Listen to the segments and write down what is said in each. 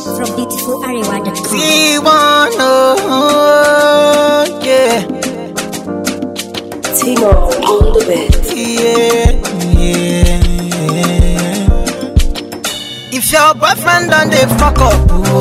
from beautifularewa.com. T1, yeah. Timo on the bed. Yeah. If your boyfriend done they fuck up,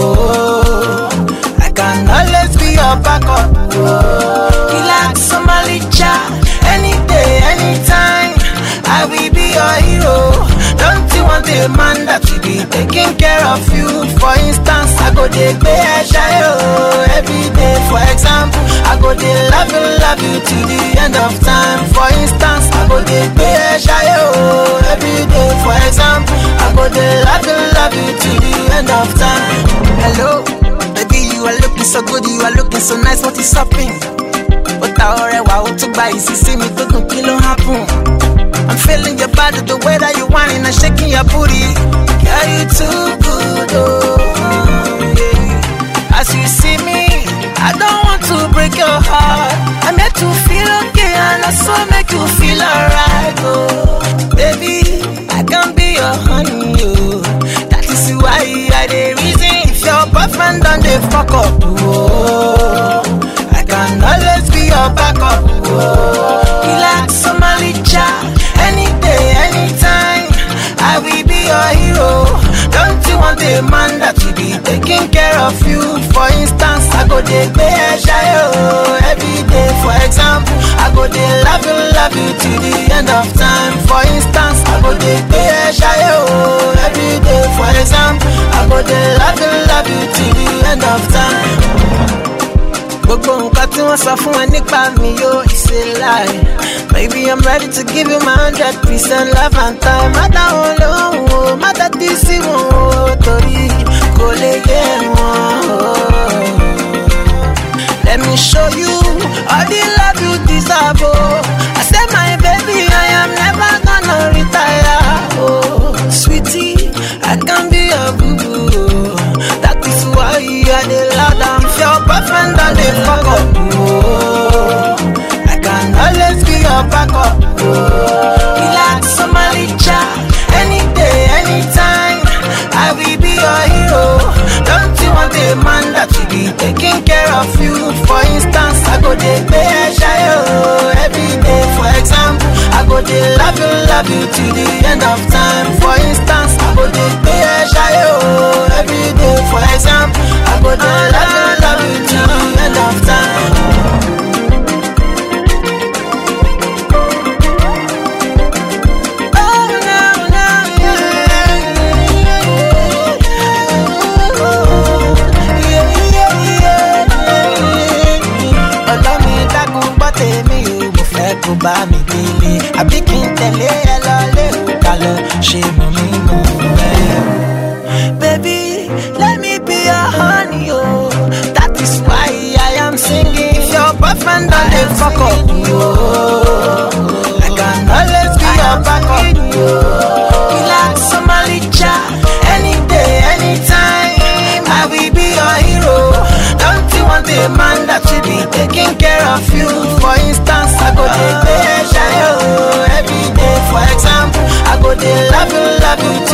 I can always be your backup. Relax, Somali cha, any day, anytime. I will be your hero. Don't you want a man that will be taking care of you? For instance, I go dey pay a shayo every day. For example, I go dey love you to the end of time. For instance, I go dey pay a shayo every day. For example, I go dey love you to the end of time. Hello, baby, you are looking so good, you are looking so nice. What is happening? What I want to buy is see me to do kilo happen. I'm feeling your body the way that you whining and shaking your booty. Girl, you too good, yeah. As you see me, I don't want to break your heart. I'm here to feel okay and also make you feel alright, oh. Baby, I can be your honey, oh. That is why I dey reason if your boyfriend done dey fuck up, oh. I can always be your backup, oh. Relax, Somali cha. Any day, anytime, I will be your hero. Don't you want a man that will be taking care of you? For instance, I go dey pay a shayo every day. For example, I go dey love you to the end of time. For instance, I go dey pay a shayo every day. For example, I go dey love you to the end of time. Gbogbo nǹkan tí wọ́n sọ fún ẹ nípa mi yóò ṣe láì. Baby, I'm ready to give you my 100% love and time. Má dá wọn lóhùn o, má tẹ́tí sí wọn o, torí kò lè yé wọn o. Let me show you all the love you deserve, oh. I said my baby, I am never gonna retire, oh. Sweetie, I can be your boo-boo, oh. That is why I dey loud and if your boyfriend done dey fuck up, oh. I can always be your backup, oh. Relax, Somali cha, any day, anytime. I will be your hero. Don't you want a man that will be taking care of you? For instance, I go dey pay a shayo every day. For example, I go dey love you to the end of time. For instance, I go dey pay a shayo every day. For example, I go dey love you to the end of time. Kò bá mi délé àbí kí n tẹ̀lé ẹ lọ lérò ká lọ ṣe mọ̀ mí mọ̀ ẹ́. Baby, let me be your honey, oh. That is why I am singing. If your boyfriend done dey fuck up, oh, I can always be your backup, oh. Relax, Somali cha, any day, anytime. I will be your hero. Don't you want a man that will be taking care of you? For instance, I go dey pay a shayo every day. For example, I go dey love you